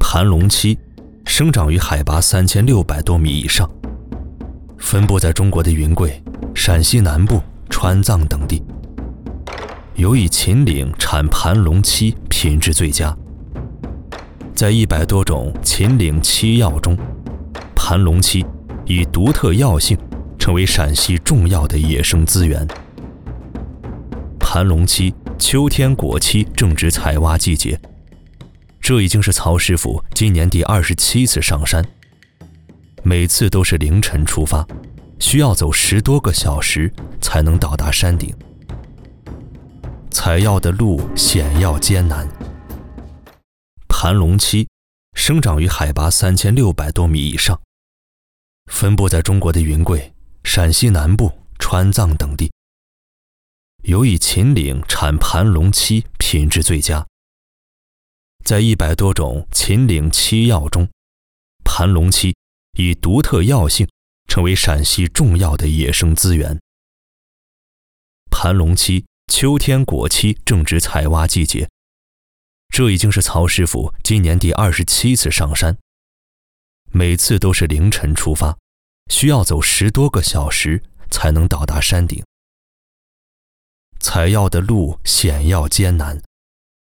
盘龙漆生长于海拔3600多米以上，分布在中国的云贵、陕西南部、川藏等地。尤以秦岭产盘龙漆品质最佳。在100多种秦岭漆药中，盘龙漆以独特药性成为陕西重要的野生资源。盘龙漆秋天果期正值采挖季节，这已经是曹师傅今年第27次上山，每次都是凌晨出发，需要走10多个小时才能到达山顶。采药的路险要艰难。盘龙漆生长于海拔3600多米以上，分布在中国的云贵、陕西南部、川藏等地。尤以秦岭产盘龙漆品质最佳。在100多种秦岭漆药中，盘龙漆以独特药性成为陕西重要的野生资源。盘龙漆秋天果期正值采挖季节，这已经是曹师傅今年第27次上山，每次都是凌晨出发，需要走10多个小时才能到达山顶。采药的路险要艰难。